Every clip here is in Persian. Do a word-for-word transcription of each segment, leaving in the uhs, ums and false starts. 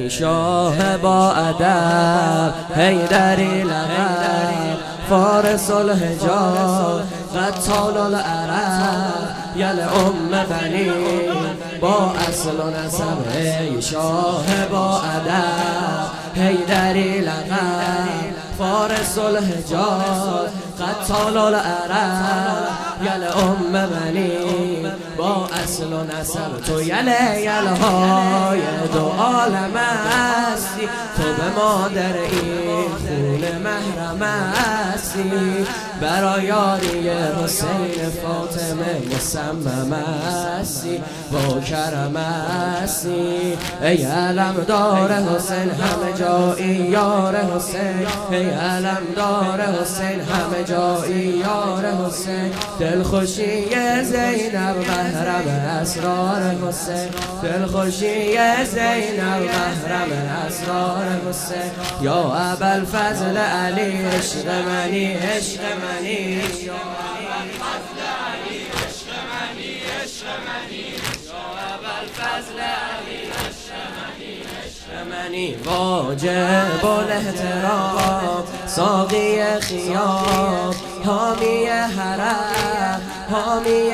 ای شاه با ادب حیدری لقب فارس الحجاز قتال العرب یل ام بنی با اصل و نسب ای شاه با ادب حیدری لقب فارس الحجاز قتال العرب یل ام بنی با اصل و نسب تو یل یل های دو عالم هستی تو به مادر این خون محرم هستی برای یاری حسین فاطمه مصمم هستی با کرم هستی ای علمدار حسین همه جایی یار حسین ای علمدار حسین همه جایی یار حسین دلخوشی زینب محرم اسرار حسین دلخوشی زینب محرم اسرار حسین یا ابوالفضل علی عشق منی عشق منی یا ابوالفضل علی عشق منی عشق منی یا ابوالفضل علی عشق منی عشق منی واجب الاحترام ساقی خیام حامی حرم حامی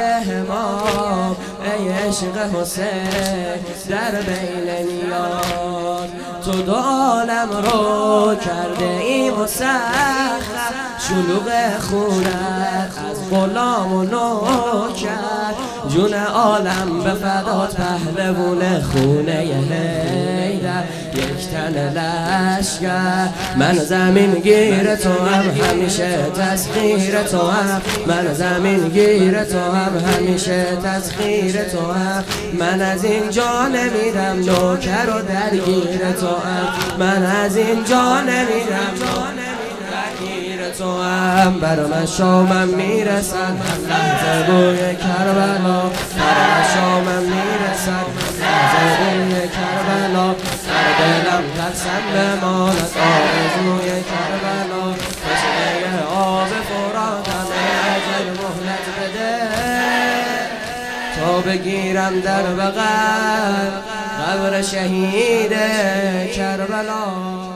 همام ای عشق حسین در بین نیاد تو دو عالم رو کرده ای مسخر شلوغ خونت از غلام و نوکر جون عالم به فدات پهلوون خونه حیدر یک تن لشکر من زمین گیر تو هم همیشه تسخیر تو هم من زمین گیر تو هم همیشه تسخیر تو هم من از اینجا نمیرم نوکر و درگیر تو هم من از اینجا نمیرم درگیر تو هم بر من شامم میرسن لحظه بوی کربلا بر من شامم میرسن لحظه بوی کربلا در دلم ترسم بماند آرزوی کربلا تشنه آب فراتم اجل مهلت بده تا بگیرم در بغل قبر شهید کربلا.